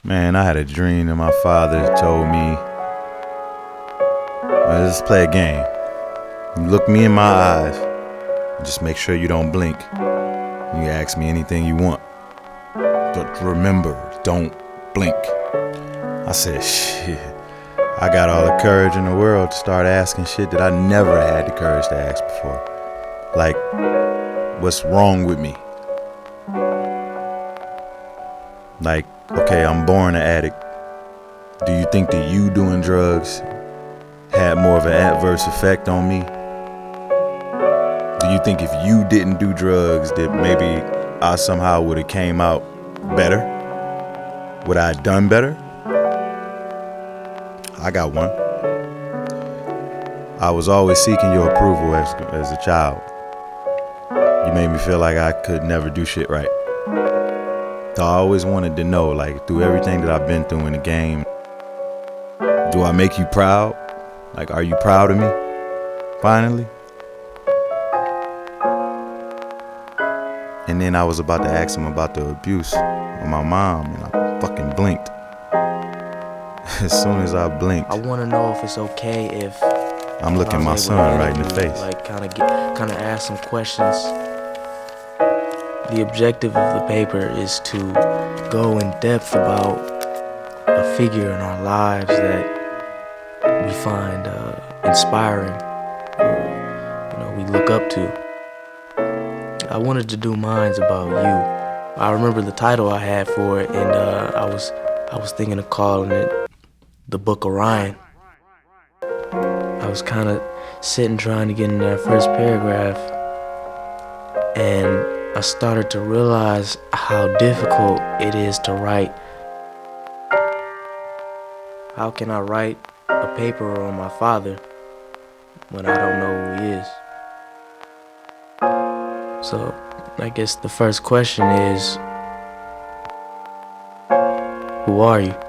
Man, I had a dream that my father told me, let's play a game. You look me in my eyes, and just make sure you don't blink. You ask me anything you want. But remember, don't blink. I said, shit. I got all the courage in the world to start asking shit that I never had the courage to ask before. Like, what's wrong with me? Like, okay, I'm born an addict. Do you think that you doing drugs had more of an adverse effect on me? Do you think if you didn't do drugs that maybe I somehow would have came out better? Would I have done better? I got one. I was always seeking your approval as a child. You made me feel like I could never do shit right. So I always wanted to know, like, through everything that I've been through in the game, do I make you proud? Like, are you proud of me? Finally? And then I was about to ask him about the abuse of my mom, and I fucking blinked. As soon as I blinked, I want to know if it's okay if I'm looking my son right in the face. Like, kind of ask some questions. The objective of the paper is to go in depth about a figure in our lives that we find inspiring, or we look up to. I wanted to do mines about you. I remember the title I had for it, and I was thinking of calling it The Book of Ryan. I was kind of sitting trying to get in that first paragraph, and I started to realize how difficult it is to write. How can I write a paper on my father when I don't know who he is? So I guess the first question is, who are you?